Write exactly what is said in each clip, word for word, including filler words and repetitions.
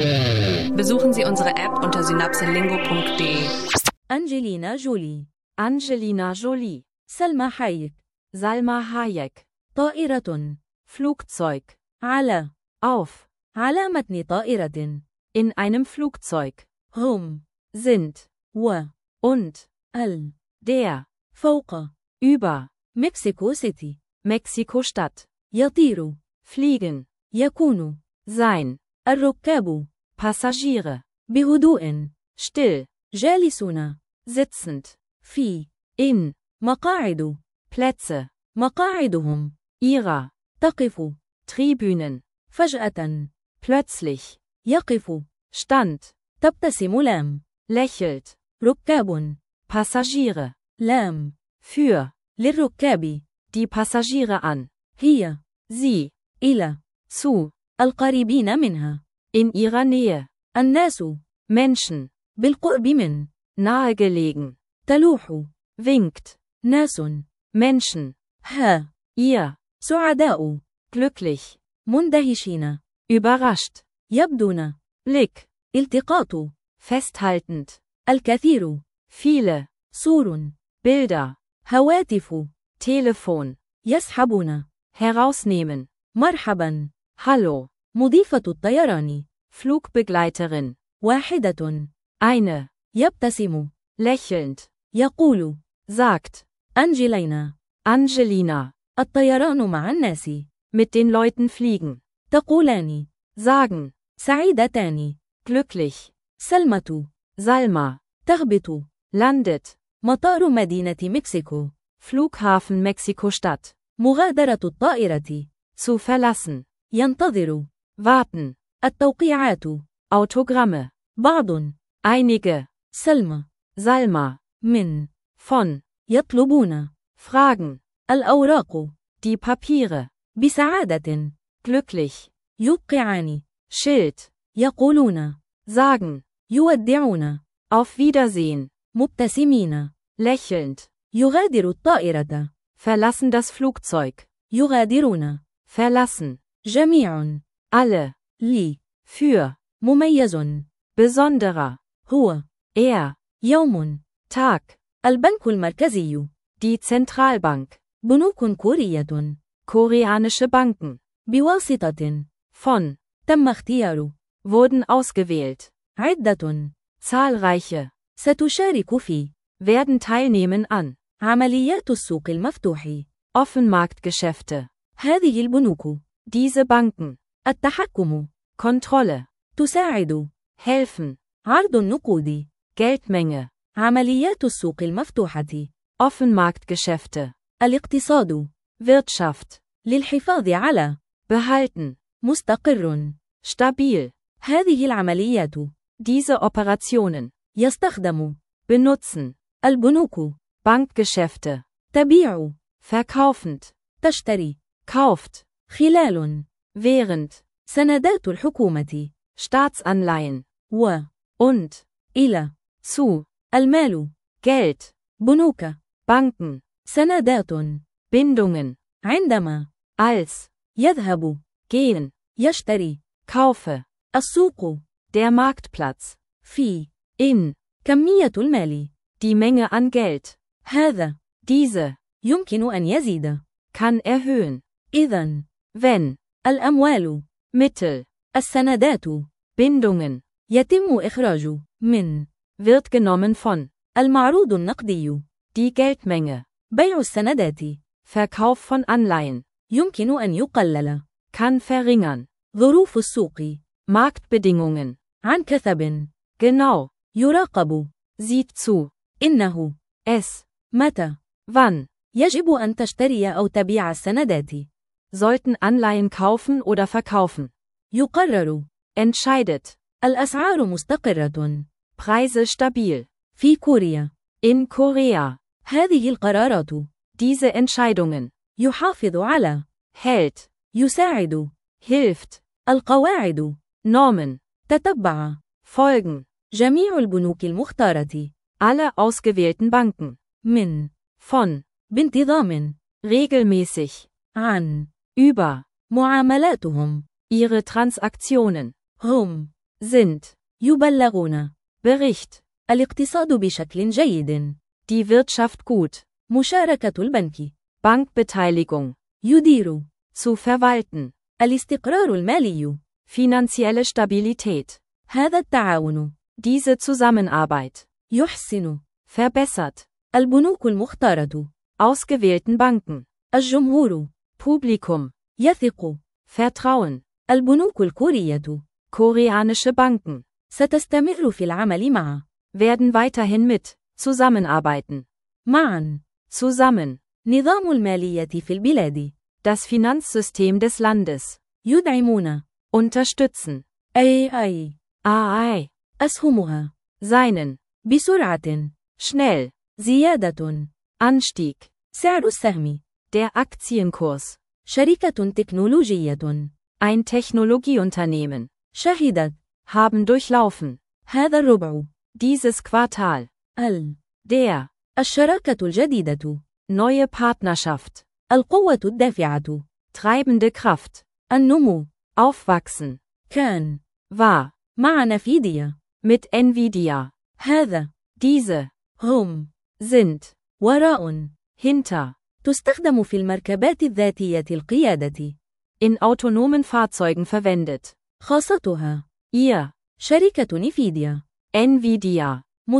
Besuchen Sie unsere App unter synapselingo punkt de. أنجلينا جولي. Angelina Jolie. سلمى حايك. Salma Hayek. طائرة. Flugzeug. على. Auf. على متن طائرة. In einem Flugzeug. هم. Sind. و. Und. ال. Der. فوق. Über. مكسيكو سيتي. Mexiko-Stadt. يطير. Fliegen. يكون. Sein. الركاب. Passagiere. بهدوء. Still. جالسون. Sitzend. في. In. مقاعد. Plätze. مقاعدهم. Ihrer. تقف. Tribünen. فجأة. Plötzlich. يقف. Stand. تبتسم لام. Lächelt. ركاب. Passagiere. لام. Für. للركاب. Die Passagiere an. هي. Sie. إلى. Zu. القريبين منها. In ihrer Nähe. الناس. Menschen. بالقرب من. Nahegelegen. تلوح. Winkt. ناس. Menschen. ها. Ihr. سعداء. Glücklich. مندهشين. Überrascht. يبدون. Blick. التقاط. Festhaltend. الكثير. Viele. صور. Bilder. هواتف. Telefon. يسحبون. Herausnehmen. مرحبا. Hallo. مضيفة الطيران. Flugbegleiterin. واحدة. Eine. يبتسم. Lächelnd. يقول. Sagt. أنجلينا. Angelina. الطيران مع الناس. Mit den Leuten fliegen. تقولان. Sagen. سعيدتان. Glücklich. سلمة. Salma. تهبط. Landet. مطار مدينة مكسيكو. Flughafen Mexiko-Stadt. مغادرة الطائرة. Zu verlassen. ينتظر. Warten. التوقيعات. Autogramme. بعض. Einige. سلمى. Salma. من. Von. يطلبون. Fragen. الأوراق. Die Papiere. بسعادة. Glücklich. يوقعان. Schild. يقولون. Sagen. يودعون. Auf Wiedersehen. مبتسمين. Lächelnd. يغادر الطائرة. Verlassen das Flugzeug. يغادرون. Verlassen. جميع. Alle. لي. Für. مميز. Besonderer. هو. Er. يوم. Tag. البنك المركزي. Die Zentralbank. بنوك كورية. Koreanische Banken. بواسطة. Von. تم اختيار. Wurden ausgewählt. عدة. Zahlreiche. ستشارك في. Werden teilnehmen an. عمليات السوق المفتوح. Offenmarktgeschäfte. هذه البنوك. Diese Banken. التحكم. Kontrolle. تساعد. Helfen. عرض النقود. Geldmenge. عمليات السوق المفتوحة. Offenmarktgeschäfte. الاقتصاد. Wirtschaft. للحفاظ على. Behalten. مستقر. Stabil. هذه العمليات. Diese Operationen. يستخدم. Benutzen. البنوك. Bankgeschäfte. تبيع. Verkaufend. تشتري. Kauft. خلال. Während. سندات الحكومة. Staatsanleihen. و. Und. إلى. Zu. المال. Geld. بنوك. Banken. سندات. Bindungen. عندما. Als. يذهب. Gehen. يشتري. Kaufe. السوق. Der Marktplatz. في. In. كمية المال. Die Menge an Geld. هذا. Diese. يمكن أن يزيد. Kann erhöhen. إذن. Wenn. الأموال. Mittel. السندات. Bindungen. يتم إخراج. من. Wird genommen von. المعروض النقدي. Die Geldmenge. بيع السندات. Verkauf von Anleihen. يمكن أن يقلل. Kann verringern. ظروف السوق. Marktbedingungen. عن كثب. Genau. يراقب. Sieht zu. إنه. Es. متى. Wann. يجب أن تشتري أو تبيع السندات. Sollten Anleihen kaufen oder verkaufen. يقرر. Entscheidet. الأسعار مستقرة. Preise stabil. في كوريا. In Korea. هذه القرارات. Diese Entscheidungen. يحافظ على. Hält. يساعد. Hilft. القواعد. Normen. تتبع. Folgen. جميع البنوك المختارة. Alle ausgewählten Banken. من. Von. بانتظام. Regelmäßig. عن. Über. معاملاتهم. Ihre Transaktionen. هم. sind. يبلغون. Bericht. الاقتصاد بشكل جيد. Die Wirtschaft gut. مشاركة البنك. Bankbeteiligung. يدير. Zu verwalten. الاستقرار المالي. Finanzielle Stabilität. هذا التعاون. Diese Zusammenarbeit. يحسن. Verbessert. البنوك المختارة. Ausgewählten Banken. الجمهور. Publikum. يثق. Vertrauen. البنوك الكورية. Koreanische Banken. ستستمر في العمل مع. Werden weiterhin mit. Zusammenarbeiten. معا. Zusammen. نظام المالية في البلاد. Das Finanzsystem des Landes. يدعمون. Unterstützen. أي أي. A I. أسهمها. Seinen. بسرعة. Schnell. زيادة. Anstieg. سعر السهم. Der Aktienkurs. شركة تكنولوجية. Ein Technologieunternehmen. شهدت. Haben durchlaufen. هذا الربع. Dieses Quartal. ال. Der. الشراكة الجديدة. Neue Partnerschaft. القوة الدافعة. Treibende Kraft. النمو. Aufwachsen. كان. War. مع نفيديا. Mit Nvidia. هذا. Diese. هم. Sind. وراء. Hinter. تستخدم في المركبات الذاتية القيادة. In autonomen Fahrzeugen verwendet. خاصتها. Ihr. شركة نفيديا. Nvidia.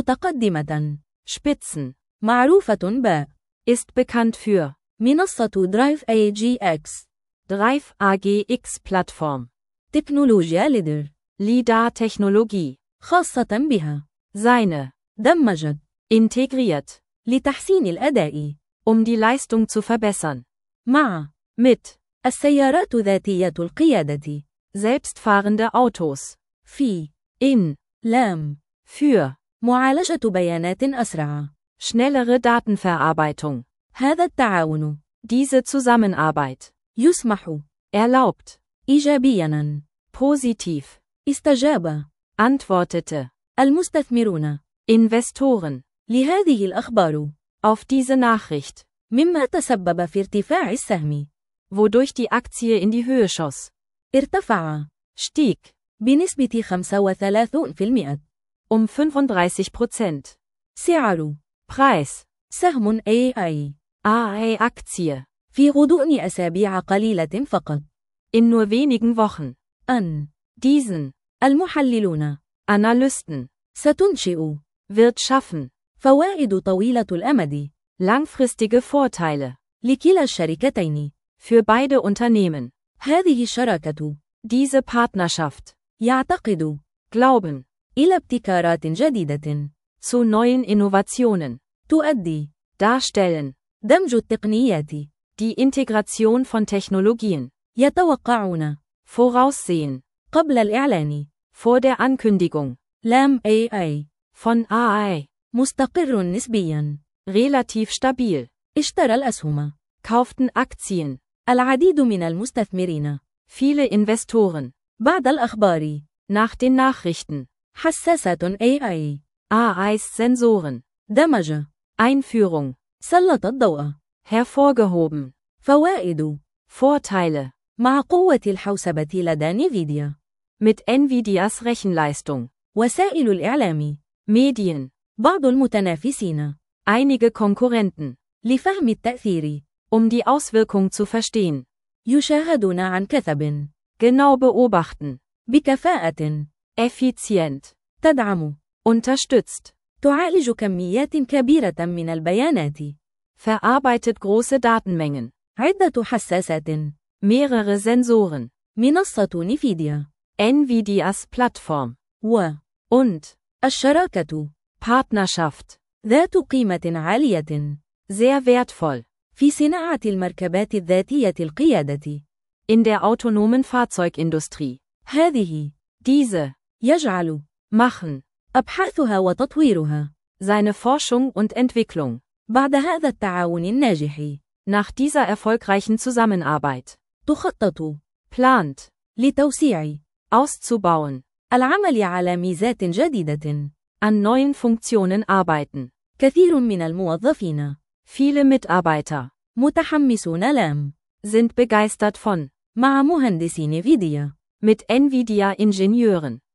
متقدمة. Spitzen. معروفة ب. Ist bekannt für. منصة درايف إيه جي إكس. Drive A G X Plattform. تكنولوجيا ليدر. LiDAR-Technologie. خاصة بها. Seine. دمجت. Integriert. لتحسين الأداء. Um die Leistung zu verbessern. مع. Mit. السيارات ذاتية القيادة. Selbstfahrende Autos. في. In. لام. Für. معالجة بيانات أسرع. Schnellere Datenverarbeitung. هذا التعاون. Diese Zusammenarbeit. يسمح. Erlaubt. إيجابياً. Positiv. استجاب. Antwortete. المستثمرون. Investoren. لهذه الأخبار. Auf diese Nachricht. مما تسبب في ارتفاع السهم. Wodurch die Aktie in die Höhe schoss. ارتفع. Stieg. بنسبة خمسة وثلاثين بالمئة. Um fünfunddreißig Prozent. سعر. Preis. سهم إيه آي. A I-Aktie. في غضون أسابيع قليلة فقط. In nur wenigen Wochen. أن. Diesen. المحللون. Analysten. ستنشئ. Wird schaffen. فوائد طويلة الأمد. Langfristige Vorteile. لكلا الشركتين. Für beide Unternehmen. هذه الشراكة. Diese Partnerschaft. يعتقد. Glauben. إلى ابتكارات جديدة. Zu neuen Innovationen. تؤدي. Darstellen. دمج التقنيات. Die Integration von Technologien. يتوقعون. Voraussehen. قبل الإعلان. Vor der Ankündigung. لام إيه آي. Von A I. مستقر نسبياً. Relativ stabil. اشترى الأسهم. Kauften Aktien. العديد من المستثمرين. Viele Investoren. بعد الأخبار. Nach den Nachrichten. حساسات إيه آي. A Is Sensoren. دمج. Einführung. سلط الضوء. Hervorgehoben. فوائد. Vorteile. مع قوة الحوسبة لدى نيفيديا. Mit Nvidias Rechenleistung. وسائل الإعلام. Medien. بعض المتنافسين. Einige Konkurrenten. لفهم التأثير. Um die Auswirkung zu verstehen. يشاهدون عن كثب. Genau beobachten. بكفاءة. Effizient. تدعم. Unterstützt. تعالج كميات كبيرة من البيانات. Verarbeitet große Datenmengen. عدة حساسات. Mehrere Sensoren. منصة نيفيديا. Nvidias Plattform. و. Und. الشراكة. Partnerschaft. ذات قيمة عالية. Sehr wertvoll. في صناعة المركبات الذاتية القيادة. In der autonomen Fahrzeugindustrie. هذه. Diese. يجعل. Machen. أبحاثها وتطويرها. Seine Forschung und Entwicklung. بعد هذا التعاون الناجح. Nach dieser erfolgreichen Zusammenarbeit. تخطط. Plant. لتوسيع. Auszubauen. العمل على ميزات جديدة. An neuen Funktionen arbeiten. كثير من الموظفين. Viele Mitarbeiter. متحمسون لام. Sind begeistert von. مع مهندسي نيفيديا. Mit Nvidia Ingenieuren.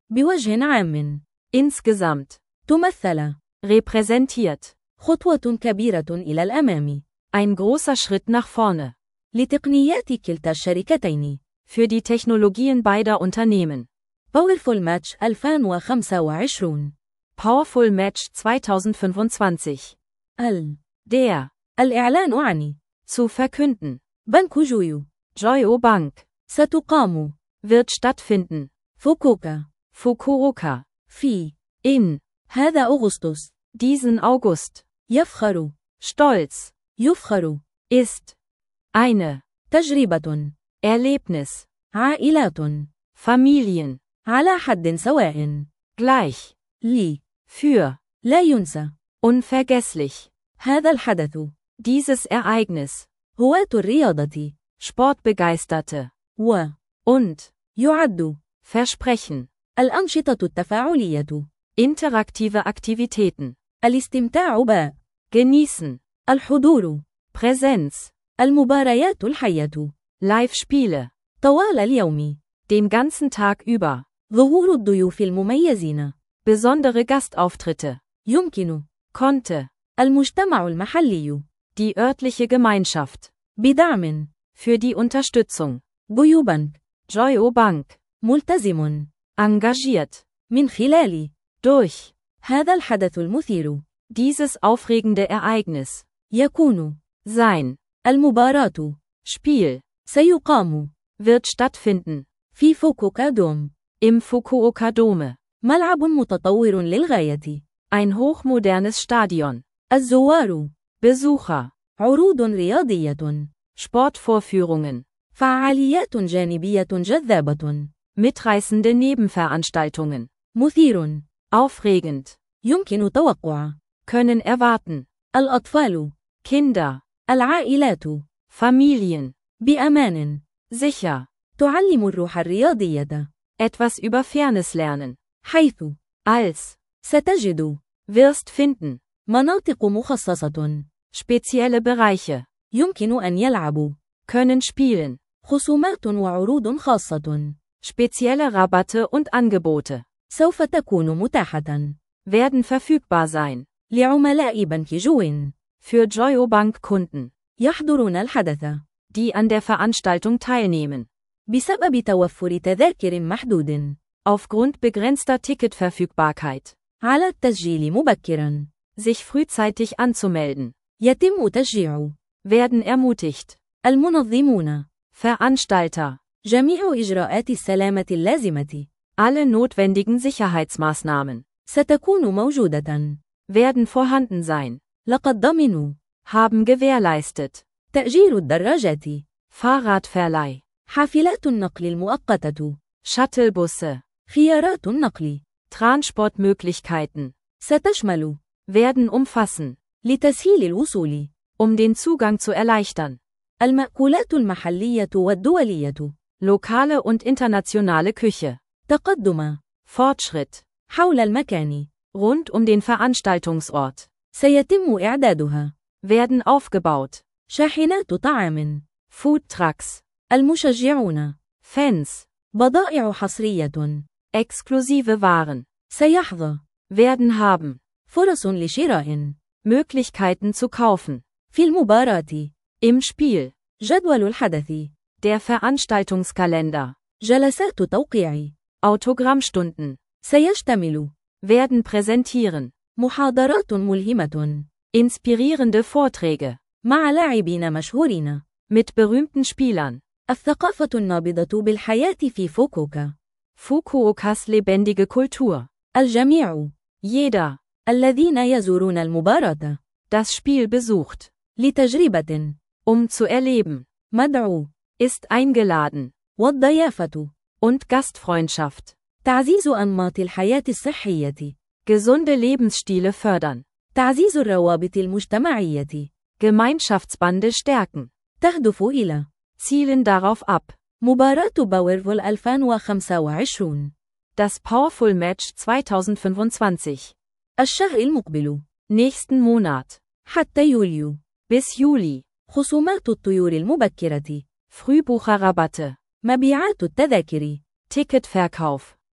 بوجه عام. Insgesamt. تمثل. Repräsentiert. خطوة كبيرة إلى الأمام. Ein großer Schritt nach vorne. لتقنيات كلتا الشركتين. Für die Technologien beider Unternehmen. Powerful Match ألفين وخمسة وعشرين. Powerful Match zwanzig fünfundzwanzig. ال. Der. الإعلان عن. Zu verkünden. بنك جويو. Joyo Bank. ستقام. Wird stattfinden. فوكوكا. Fukuoka. في. In. هذا أغسطس. Diesen August. يفخر. Stolz. يفخر. Ist. Eine. تجربة. Erlebnis. عائلات. Familien. على حد سواء. Gleich. لي. Für. لا ينسى. Unvergesslich. هذا الحدث. Dieses Ereignis. هواة الرياضة. Sportbegeisterte. و. Und. يعد. Versprechen. الأنشطة التفاعلية. Interaktive Aktivitäten. الاستمتاع ب. Genießen. الحضور. Präsenz. المباريات الحية. Live-Spiele. طوال اليوم. Den ganzen Tag über. ظهور الضيوف المميزين. Besondere Gastauftritte. يمكن. Konnte. المجتمع المحلي. Die örtliche Gemeinschaft. بدعم. Für die Unterstützung. جويو بنك. Joyo Bank. ملتزم. Engagiert. من خلال. Durch. هذا الحدث المثير. Dieses aufregende Ereignis. يكون. Sein. المباراة. Spiel. سيقام. Wird stattfinden. في فوكوكا دوم. Im Fukuoka Dome. ملعب متطور للغاية. Ein hochmodernes Stadion. الزوار. Besucher. عروض رياضية. Sportvorführungen. فعاليات جانبية جذابة. Mitreißende Nebenveranstaltungen. مثير. Aufregend. يمكن توقع. Können erwarten. الأطفال. Kinder. العائلات. Familien. بأمان. Sicher. تعلم الروح الرياضية. Etwas über Fairness lernen. حيث. Als. ستجد. Wirst finden. مناطق مخصصة. Spezielle Bereiche. يمكن أن يلعبوا. Können spielen. خصومات وعروض خاصة. Spezielle Rabatte und Angebote. سوف تكون متاحة. Werden verfügbar sein. لعملاء بنك جوين. Für Joyo Bank Kunden. يحضرون الحدث. Die an der Veranstaltung teilnehmen. بسبب توفر تذاكر محدود. Aufgrund begrenzter Ticketverfügbarkeit. على التسجيل مبكرا. Sich frühzeitig anzumelden. يتم تشجيع. Werden ermutigt. المنظمون. Veranstalter. جميع إجراءات السلامة اللازمة. Alle notwendigen Sicherheitsmaßnahmen. ستكون موجودة. Werden vorhanden sein. لقد ضمنوا. Haben gewährleistet. تأجير الدراجات. Fahrradverleih. حافلات النقل المؤقتة. Shuttlebusse. خيارات النقل. Transportmöglichkeiten. ستشمل. Werden umfassen. لتسهيل الوصول. Um den Zugang zu erleichtern. المأكولات المحلية والدولية. Lokale und internationale Küche. تقدم. Fortschritt. حول المكان. Rund um den Veranstaltungsort. سيتم إعدادها. Werden aufgebaut. شاحنات طعام. Food trucks. المشجعون. Fans. بضائع حصرية. Exklusive Waren. سيحظى. Werden haben. فرص لشراء. Möglichkeiten zu kaufen. في المباراة. Im Spiel. جدول الحدث. Der Veranstaltungskalender. جلسات توقيع. Autogrammstunden. سيشتمل. Werden präsentieren. محاضرات ملهمة. Inspirierende Vorträge. مع لاعبين مشهورين. Mit berühmten Spielern. الثقافة النابضة بالحياة في فوكوكا. Fukuokas lebendige Kultur. الجميع. Jeder. الذين يزورون المباراة. Das Spiel besucht. لتجربة. Um zu erleben. مدعو. Ist eingeladen. والضيافة. Und Gastfreundschaft. تعزيز أنماط الحياة الصحية. Gesunde Lebensstile fördern. تعزيز الروابط المجتمعية. Gemeinschaftsbande stärken. تهدف إلى. Zielen darauf ab. مباراة باورفول ألفين وخمسة وعشرين. Das Powerful Match zwanzig fünfundzwanzig. الشهر المقبل. Nächsten Monat. حتى يوليو. Bis Juli. خصومات الطيور المبكرة. Frühbucherrabatte. مبيعات التذاكر. Ticketverkauf.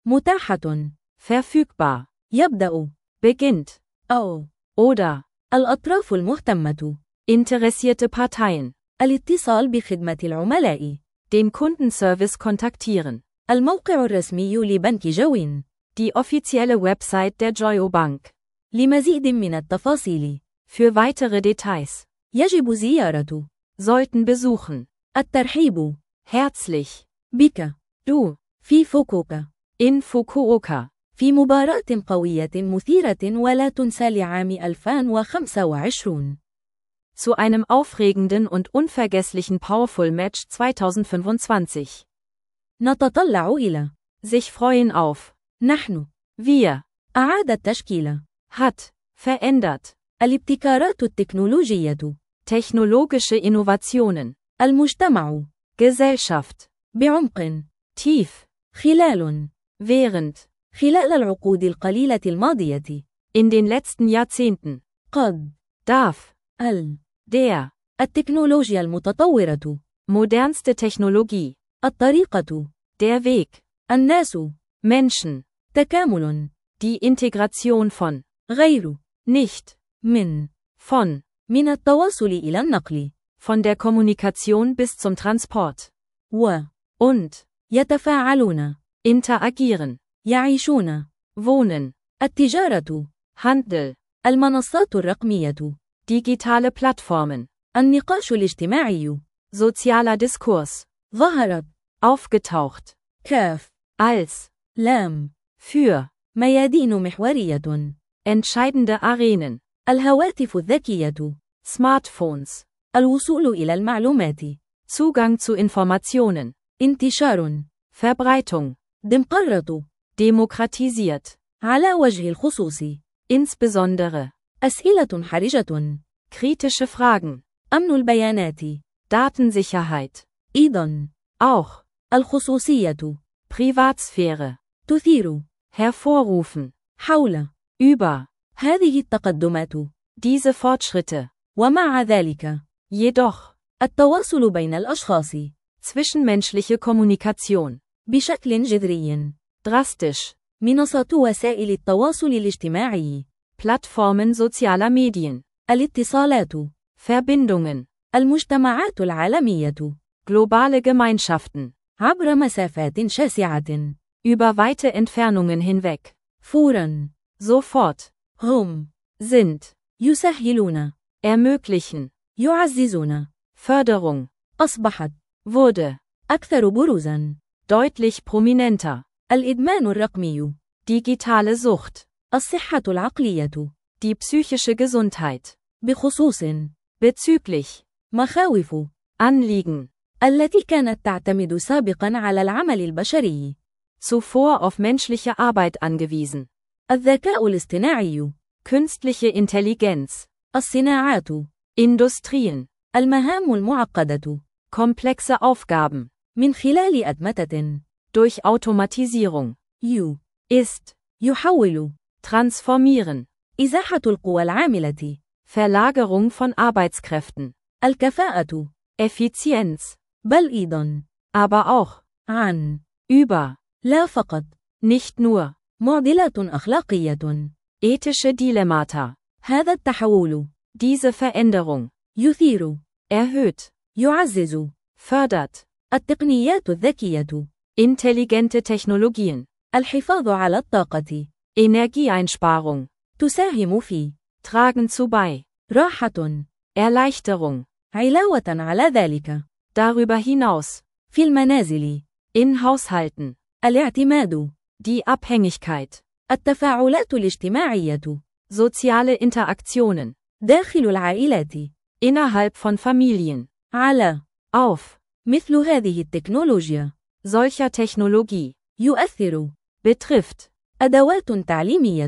متاحة. verfügbar, يبدأ. beginnt, أو. oder, الأطراف المهتمة. interessierte Parteien, الاتصال بخدمة العملاء. den Kundenservice kontaktieren, الموقع الرسمي لبنك جوين. die offizielle Website der Joyo Bank. لمزيد من التفاصيل. Für weitere Details, يجب زيارة. sollten besuchen, الترحيب. herzlich, بك. du, في فوكوكا. in Fukuoka, في مباراة قوية مثيرة ولا تنسى لعام ألفين وخمسة وعشرين. zu einem aufregenden und unvergesslichen Powerful Match zweitausendfünfundzwanzig. نتطلع إلى. Sich freuen auf. نحن. Wir. أعاد التشكيل. Hat. Verändert. الابتكارات التكنولوجية. Technologische Innovationen. المجتمع. Gesellschaft. بعمق. Tief. خلال. Während. خلال العقود القليلة الماضية. In den letzten Jahrzehnten. قد. Darf. ال. Der. التكنولوجيا المتطورة. Modernste Technologie. الطريقة. Der Weg. الناس. Menschen. تكامل. Die Integration von. غير. Nicht. من. Von. من التواصل إلى النقل. Von der Kommunikation bis zum Transport. و. Und. يتفاعلون. Interagieren. يعيشون. Wohnen. التجارة. Handel. المنصات الرقمية. Digitale Plattformen. النقاش الاجتماعي. Sozialer Diskurs. ظهرت. Aufgetaucht. كاف. Als. لام. Für. ميادين محورية. Entscheidende Arenen. الهواتف الذكية. Smartphones. الوصول إلى المعلومات. Zugang zu Informationen. انتشار. Verbreitung. دمقرة. Demokratisiert. على وجه الخصوص. Insbesondere. أسئلة حرجة. Kritische Fragen. أمن البيانات. Datensicherheit. أيضا. Auch. الخصوصية. Privatsphäre. تثير. Hervorrufen. حول. Über. هذه التقدمات. Diese Fortschritte. ومع ذلك. Jedoch. التواصل بين الأشخاص. Zwischenmenschliche Kommunikation. بشكل جذري. Drastisch. منصات وسائل التواصل الاجتماعي. Plattformen sozialer Medien. الاتصالات. Verbindungen. المجتمعات العالمية. Globale Gemeinschaften. عبر مسافات شاسعة. Über weite Entfernungen hinweg. فوراً. Sofort. هم. Sind. يسهلون. Ermöglichen. يعززون. Förderung. أصبحت. Wurde. أكثر بروزاً. Deutlich prominenter. الإدمان الرقمي. Digitale Sucht. الصحة العقلية. Die psychische Gesundheit. بخصوص. Bezüglich. مخاوف. Anliegen. التي كانت تعتمد سابقاً على العمل البشري. Zuvor auf menschliche Arbeit angewiesen. الذكاء الاصطناعي. Künstliche Intelligenz. الصناعات. Industrien. المهام المعقدة. Komplexe Aufgaben. من خلال أدمتة. Durch Automatisierung. يو. Ist. يحول. Transformieren. إزاحة القوى العاملة. Verlagerung von Arbeitskräften. الكفاءة. Effizienz. بل أيضاً. Aber auch. عن. Über. لا فقط. Nicht nur. معضلات أخلاقية. Ethische Dilemmata. هذا التحول. Diese Veränderung. يثير. Erhöht. يعزز. Fördert. التقنيات الذكية. Intelligente Technologien. الحفاظ على الطاقة. Energieeinsparung. تساهم في. Tragen zu bei. راحة. Erleichterung. علاوة على ذلك. Darüber hinaus. في المنازل. In Haushalten. الاعتماد. Die Abhängigkeit. التفاعلات الاجتماعية. Soziale Interaktionen. داخل العائلات. Innerhalb von Familien. على. Auf. مثل هذه التكنولوجيا. Solcher Technologie. يؤثر. Betrifft. أدوات تعليمية.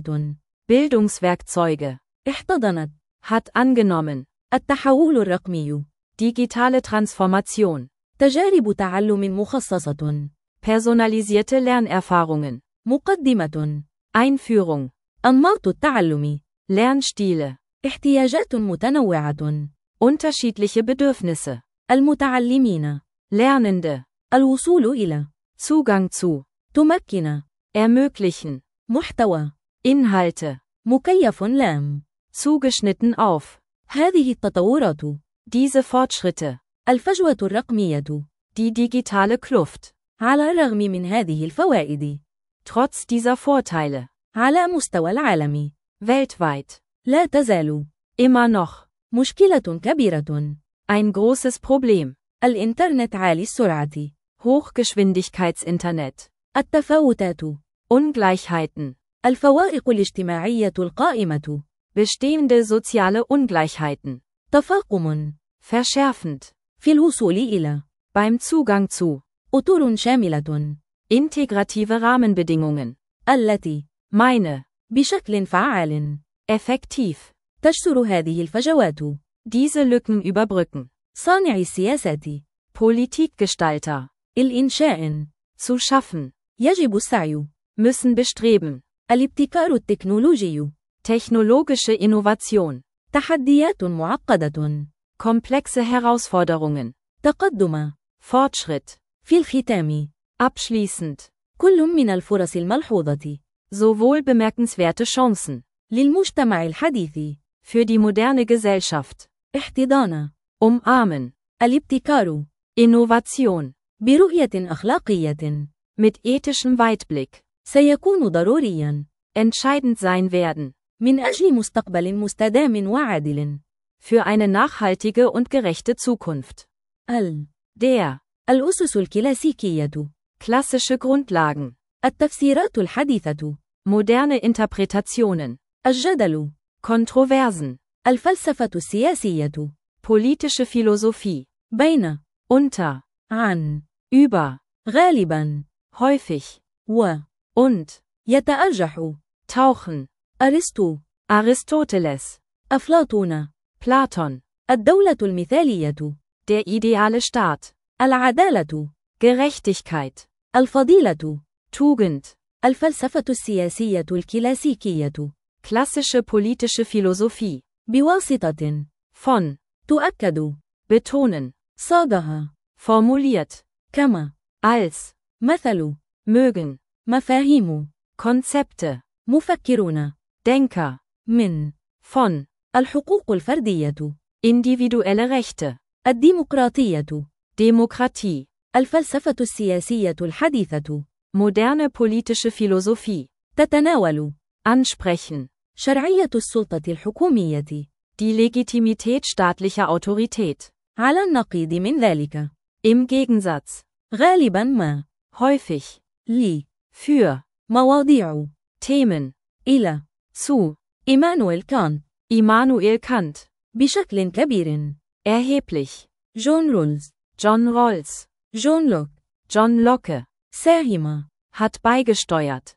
Bildungswerkzeuge. احتضنت. Hat angenommen. التحول الرقمي. Digitale Transformation. تجارب تعلم مخصصة. Personalisierte Lernerfahrungen. مقدمة. Einführung. أنماط التعلم. Lernstile. احتياجات متنوعة. Unterschiedliche Bedürfnisse. المتعلمين. Lernende. الوصول إلى. Zugang zu. تمكن. ermöglichen, محتوى Inhalte, مكيف لام zugeschnitten auf. هذه التطورات Diese Fortschritte, الفجوة الرقمية die digitale Kluft, على الرغم من هذه الفوائد trotz dieser Vorteile, على مستوى العالم weltweit, لا تزال immer noch, مشكلة كبيرة. ein großes Problem. الإنترنت عالي السرعة. Hochgeschwindigkeitsinternet, التفاوتات. Ungleichheiten, الفوارق الاجتماعية القائمة. bestehende soziale Ungleichheiten, تفاقم. verschärfend, في الوصول إلى. beim Zugang zu, أطر شاملة. integrative Rahmenbedingungen, التي. meine, بشكل فعال. effektiv, تجسر هذه الفجوات. diese Lücken überbrücken, صانع السياسات. Politikgestalter, الإنشاء. zu schaffen, يجب السعي. müssen bestreben, الابتكار التكنولوجي. technologische Innovation, تحديات معقدة. komplexe Herausforderungen, تقدم. Fortschritt, في الختام. abschließend, كل من الفرص الملحوظة. sowohl bemerkenswerte Chancen, للمجتمع الحديث. für die moderne Gesellschaft, احتضان. umarmen, الابتكار. Innovation, برؤية أخلاقية. mit ethischem Weitblick, سيكون ضروريا. entscheidend sein werden, من أجل مستقبل مستدام وعادل. für eine nachhaltige und gerechte Zukunft. ال. Der, الأسس الكلاسيكية. klassische Grundlagen, التفسيرات الحديثة. moderne Interpretationen, الجدل. Kontroversen, الفلسفة السياسية. politische Philosophie, بين. unter, عن. über, غالبا. häufig, و. und, يتأرجح. tauchen, أرسطو. Aristoteles, أفلاطون. Platon, الدولة المثالية. der ideale Staat, العدالة. Gerechtigkeit, الفضيلة. Tugend, الفلسفة السياسية الكلاسيكية. klassische politische Philosophie, بواسطة. von, تؤكد. betonen, صاغها. formuliert, كما. als, مثل. mögen, مفاهيم. Konzepte, مفكرون. Denker, من. von, الحقوق الفردية. individuelle Rechte, الديمقراطية. Demokratie, الفلسفة السياسية الحديثة. moderne politische Philosophie, تتناول. ansprechen, شرعية السلطة الحكومية. die Legitimität staatlicher Autorität, على النقيض من ذلك. im Gegensatz, غالبا ما. häufig, لي. für, مواضيع. Themen, إلى. zu, إيمانويل كانت. Immanuel Kant, بشكل كبير. erheblich, جون رولز. John Rawls, جون لوك. John Locke, ساهم. hat beigesteuert,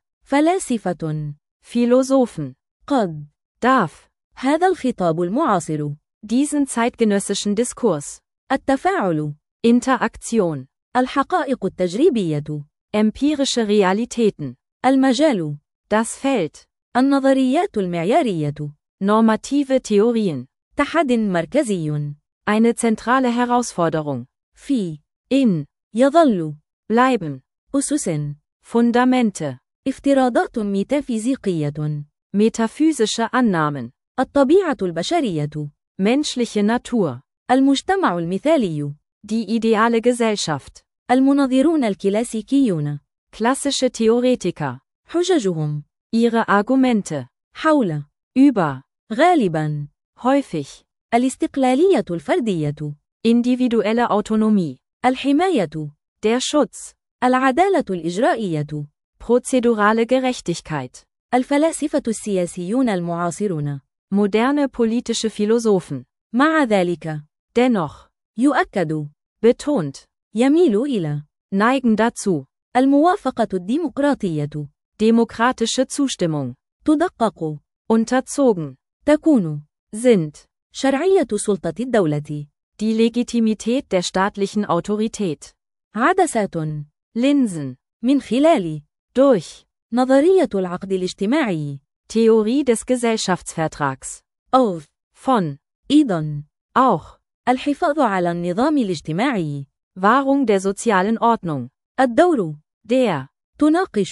فلاسفة. Philosophen, قد. darf, هذا الخطاب المعاصر. diesen zeitgenössischen Diskurs, التفاعل. Interaktion, الحقائق التجريبية. empirische Realitäten, المجال. das Feld, النظريات المعيارية. normative Theorien, تحد مركزي. eine zentrale Herausforderung, في. in, يظل. bleiben, أسس. Fundamente, افتراضات ميتافيزيقية. metaphysische Annahmen, الطبيعة البشرية. menschliche Natur, المجتمع المثالي. die ideale Gesellschaft, المناظرون الكلاسيكيون. klassische Theoretiker, حججهم. ihre Argumente, حول. über, غالبا. häufig, الاستقلالية الفردية. individuelle Autonomie, الحماية. der Schutz, العدالة الإجرائية. prozedurale Gerechtigkeit, الفلاسفة السياسيون المعاصرون. moderne politische Philosophen, مع ذلك. dennoch, يؤكد. betont, يميل إلى. neigen dazu, الموافقة الديمقراطية. demokratische Zustimmung, تدقق. unterzogen, تكون. sind, شرعية سلطة الدولة. die Legitimität der staatlichen Autorität, عدسات. Linsen, من خلال. durch, نظرية العقد الاجتماعي. Theorie des Gesellschaftsvertrags, أوف. von, أيضا. auch, الحفاظ على النظام الاجتماعي. Wahrung der sozialen Ordnung, الدور. der, تناقش.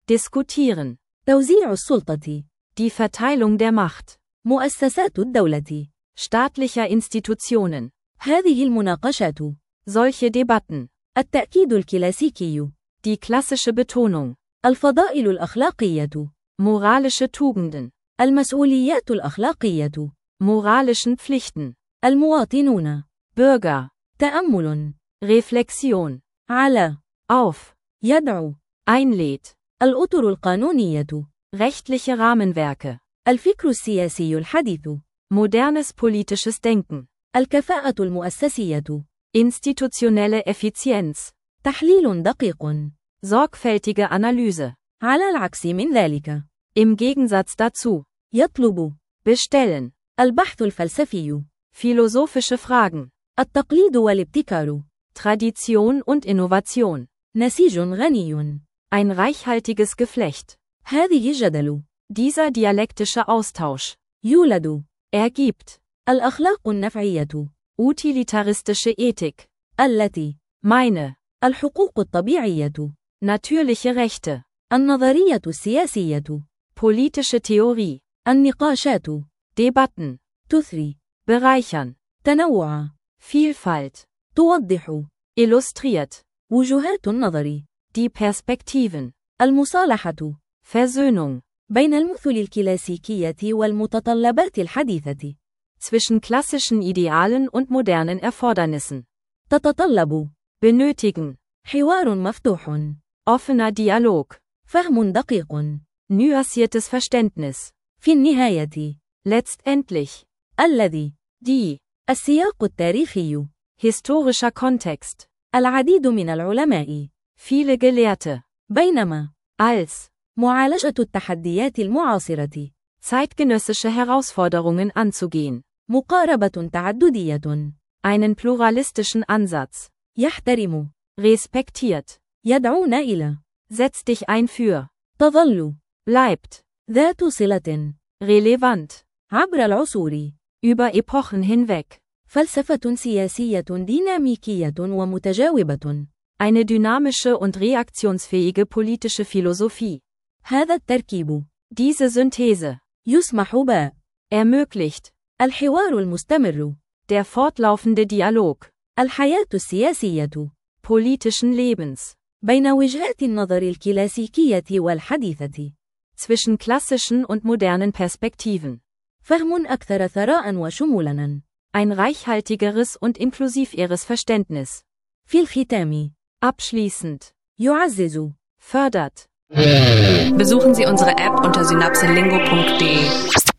Diskutieren. توزيع السلطة. Die Verteilung der Macht. مؤسسات الدولة. Staatlicher Institutionen. هذه المناقشات. Solche Debatten. التأكيد الكلاسيكي. Die klassische Betonung. الفضائل الأخلاقية. Moralische Tugenden. المسؤوليات الأخلاقية. Moralischen Pflichten. المواطنون. Bürger. تأمل. Reflexion. على. Auf. يدعو. Einlädt. الأطر القانونية. Rechtliche Rahmenwerke. الفكر السياسي الحديث. Modernes politisches Denken. الكفاءة المؤسسية. Institutionelle Effizienz. تحليل دقيق. Sorgfältige Analyse. على العكس من ذلك. Im Gegensatz dazu. يطلب. Bestellen. البحث الفلسفي. Philosophische Fragen. التقليد والابتكار. Tradition und Innovation. نسيج غني. Ein reichhaltiges Geflecht. هذه الجدل. Dieser dialektische Austausch. يولد. Ergibt. الأخلاق النفعية. Utilitaristische Ethik. التي. Meine. الحقوق الطبيعية. Natürliche Rechte. النظرية السياسية. Politische Theorie. النقاشات. Debatten. تثري. Bereichern. تنوع. Vielfalt. توضح. Illustriert. وجهات النظر. Die Perspektiven. المصالحة. Versöhnung. بين المثل الكلاسيكية والمتطلبات الحديثة. Zwischen klassischen Idealen und modernen Erfordernissen. تتطلب. Benötigen. حوار مفتوح. Offener Dialog. فهم دقيق. Nuanciertes Verständnis. في النهاية. Letztendlich. الذي. Die. السياق التاريخي. Historischer Kontext. العديد من العلماء. Viele Gelehrte. بينما. Als. معالجة التحديات المعاصرة. Zeitgenössische Herausforderungen anzugehen. مقاربة تعددية. Einen pluralistischen Ansatz. يحترم. Respektiert. يدعون إلى. Setz dich ein für. تظل. Bleibt. ذات صلة. Relevant. عبر العصور. Über Epochen hinweg. فلسفة سياسية ديناميكية ومتجاوبة. Eine dynamische und reaktionsfähige politische Philosophie. هذا التركيب. Diese Synthese. يسمح ب. Ermöglicht. الحوار المستمر. Der fortlaufende Dialog. الحياة السياسية. Politischen Lebens. بين وجهات النظر الكلاسيكية والحديثة. Zwischen klassischen und modernen Perspektiven. فهم أكثر ثراء وشمولاً. Ein reichhaltigeres und inklusiveres Verständnis. في الختام. Abschließend. يعزز. Fördert. Besuchen Sie unsere App unter synapselingo punkt de.